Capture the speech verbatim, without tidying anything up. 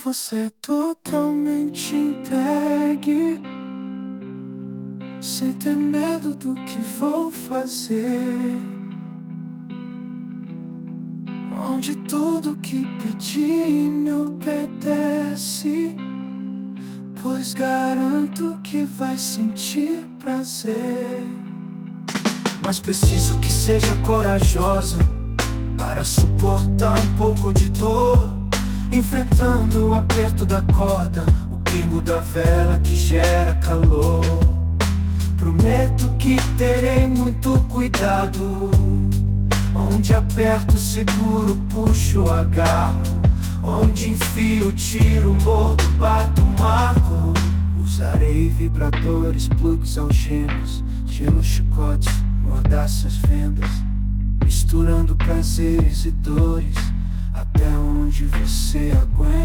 você totalmente entregue, sem ter medo do que vou fazer, onde tudo que pedi me obedece, pois garanto que vai sentir prazer. Mas preciso que seja corajosa para suportar um pouco de dor, enfrentando o aperto da corda, o pingo da vela que gera calor. Prometo que terei muito cuidado, onde aperto, seguro, puxo, agarro, onde enfio, tiro, mordo, bato, marco. Usarei vibradores, plugs, algemas, gelo, chicotes, mordaças, vendas, misturando prazeres e dores, até onde você aguenta.